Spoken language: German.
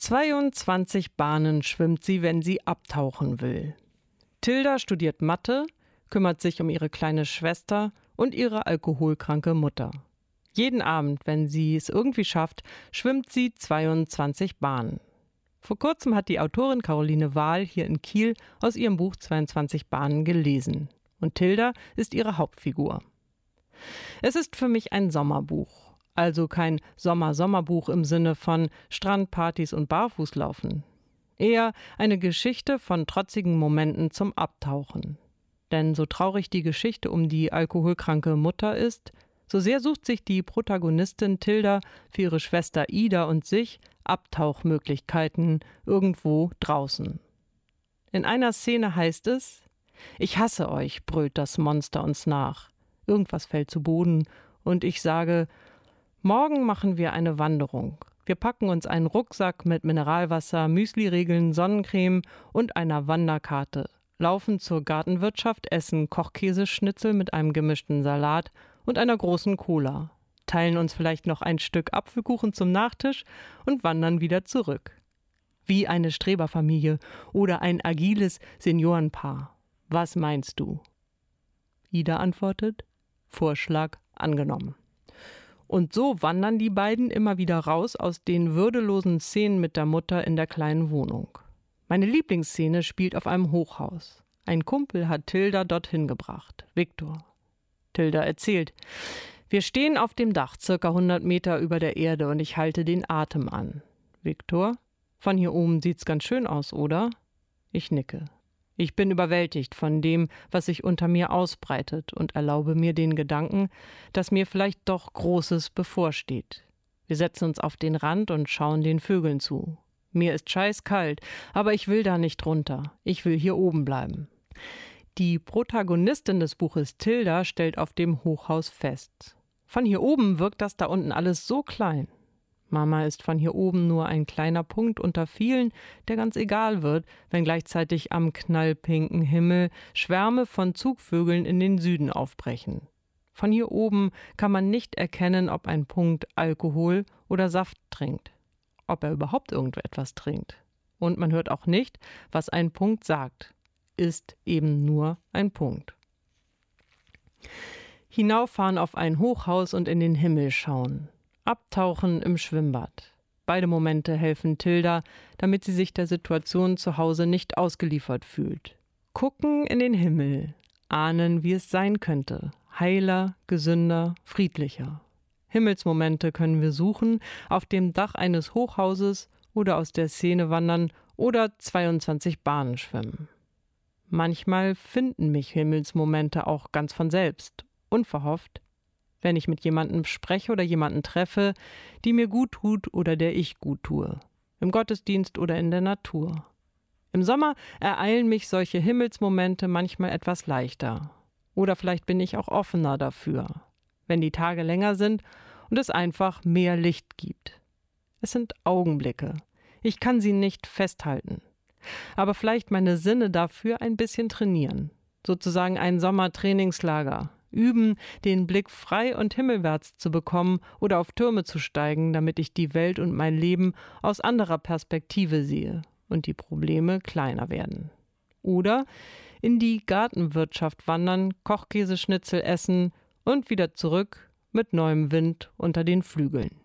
22 Bahnen schwimmt sie, wenn sie abtauchen will. Tilda studiert Mathe, kümmert sich um ihre kleine Schwester und ihre alkoholkranke Mutter. Jeden Abend, wenn sie es irgendwie schafft, schwimmt sie 22 Bahnen. Vor kurzem hat die Autorin Caroline Wahl hier in Kiel aus ihrem Buch 22 Bahnen gelesen. Und Tilda ist ihre Hauptfigur. Es ist für mich ein Sommerbuch. Also kein Sommerbuch im Sinne von Strandpartys und Barfußlaufen. Eher eine Geschichte von trotzigen Momenten zum Abtauchen. Denn so traurig die Geschichte um die alkoholkranke Mutter ist, so sehr sucht sich die Protagonistin Tilda für ihre Schwester Ida und sich Abtauchmöglichkeiten irgendwo draußen. In einer Szene heißt es: „Ich hasse euch“, brüllt das Monster uns nach. Irgendwas fällt zu Boden und ich sage: „Morgen machen wir eine Wanderung. Wir packen uns einen Rucksack mit Mineralwasser, Müsliriegeln, Sonnencreme und einer Wanderkarte, laufen zur Gartenwirtschaft, essen Kochkäseschnitzel mit einem gemischten Salat und einer großen Cola, teilen uns vielleicht noch ein Stück Apfelkuchen zum Nachtisch und wandern wieder zurück. Wie eine Streberfamilie oder ein agiles Seniorenpaar. Was meinst du?“ Ida antwortet: „Vorschlag angenommen.“ Und so wandern die beiden immer wieder raus aus den würdelosen Szenen mit der Mutter in der kleinen Wohnung. Meine Lieblingsszene spielt auf einem Hochhaus. Ein Kumpel hat Tilda dorthin gebracht, Viktor. Tilda erzählt: „Wir stehen auf dem Dach, circa 100 Meter über der Erde, und ich halte den Atem an.“ Viktor: „Von hier oben sieht's ganz schön aus, oder?“ Ich nicke. Ich bin überwältigt von dem, was sich unter mir ausbreitet, und erlaube mir den Gedanken, dass mir vielleicht doch Großes bevorsteht. Wir setzen uns auf den Rand und schauen den Vögeln zu. Mir ist scheißkalt, aber ich will da nicht runter. Ich will hier oben bleiben. Die Protagonistin des Buches Tilda stellt auf dem Hochhaus fest: Von hier oben wirkt das da unten alles so klein. Mama ist von hier oben nur ein kleiner Punkt unter vielen, der ganz egal wird, wenn gleichzeitig am knallpinken Himmel Schwärme von Zugvögeln in den Süden aufbrechen. Von hier oben kann man nicht erkennen, ob ein Punkt Alkohol oder Saft trinkt, ob er überhaupt irgendetwas trinkt. Und man hört auch nicht, was ein Punkt sagt. Ist eben nur ein Punkt. Hinauffahren auf ein Hochhaus und in den Himmel schauen. Abtauchen im Schwimmbad. Beide Momente helfen Tilda, damit sie sich der Situation zu Hause nicht ausgeliefert fühlt. Gucken in den Himmel, ahnen, wie es sein könnte. Heiler, gesünder, friedlicher. Himmelsmomente können wir suchen, auf dem Dach eines Hochhauses oder aus der Szene wandern oder 22 Bahnen schwimmen. Manchmal finden mich Himmelsmomente auch ganz von selbst, unverhofft, wenn ich mit jemandem spreche oder jemanden treffe, die mir gut tut oder der ich gut tue, im Gottesdienst oder in der Natur. Im Sommer ereilen mich solche Himmelsmomente manchmal etwas leichter. Oder vielleicht bin ich auch offener dafür, wenn die Tage länger sind und es einfach mehr Licht gibt. Es sind Augenblicke. Ich kann sie nicht festhalten. Aber vielleicht meine Sinne dafür ein bisschen trainieren. Sozusagen ein Sommertrainingslager. Üben, den Blick frei und himmelwärts zu bekommen oder auf Türme zu steigen, damit ich die Welt und mein Leben aus anderer Perspektive sehe und die Probleme kleiner werden. Oder in die Gartenwirtschaft wandern, Kochkäseschnitzel essen und wieder zurück mit neuem Wind unter den Flügeln.